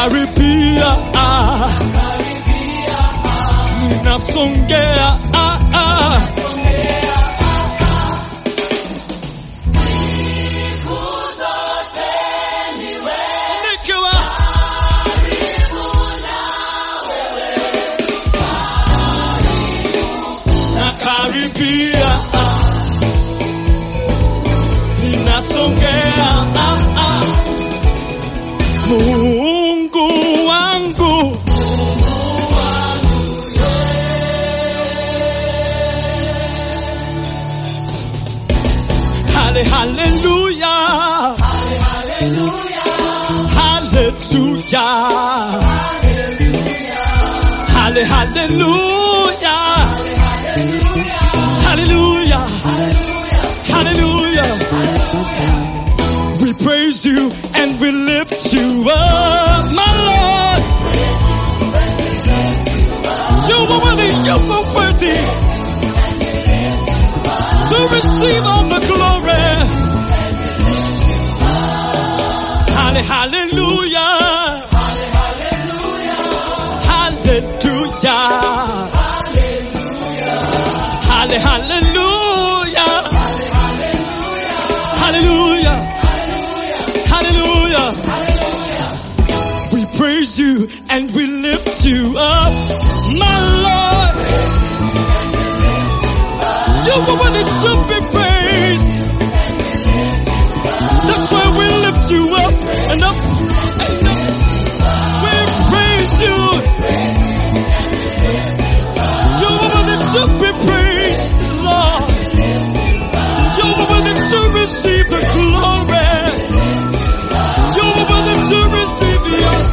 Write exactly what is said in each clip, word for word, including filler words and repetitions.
nakaribia, ah, ninasongea, ah, ah. Nakaribia, ninasongea, ah, ah. Mungu wangu, Halle, hallelujah, hallelujah, Halle, hallelujah, hallelujah, hallelujah. We praise you and we lift you up, my Lord. You are worthy, you are worthy to receive all the glory. Halle, hallelujah, hallelujah, Halle, hallelujah, hallelujah, hallelujah. We praise you and we lift you up, my Lord. You are worthy to be praised. That's why we lift you up and up and up. We praise you. You are worthy to be praised, Lord. You are worthy to receive the glory. You are worthy to receive the honor.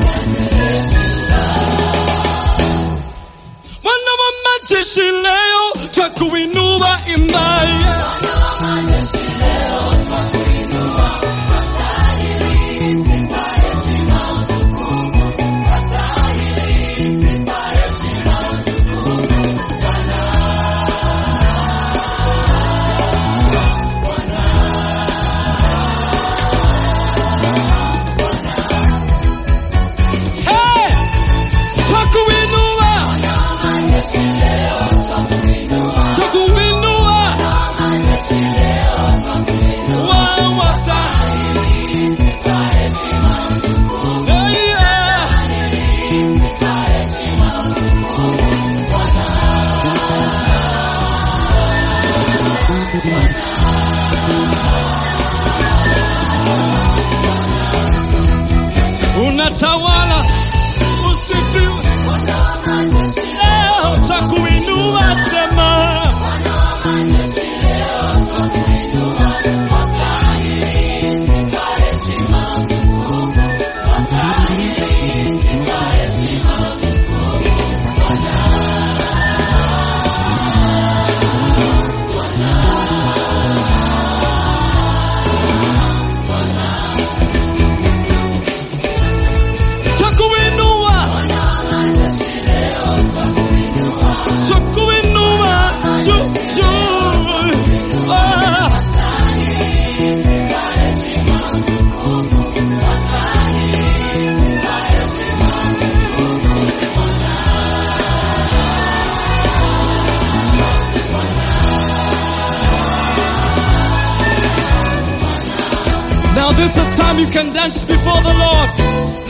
Wana wa majeshi leo twakuinua imani. Unatawala usifiwe. Leo twakuinua sema. Now this is the time you can dance before the Lord.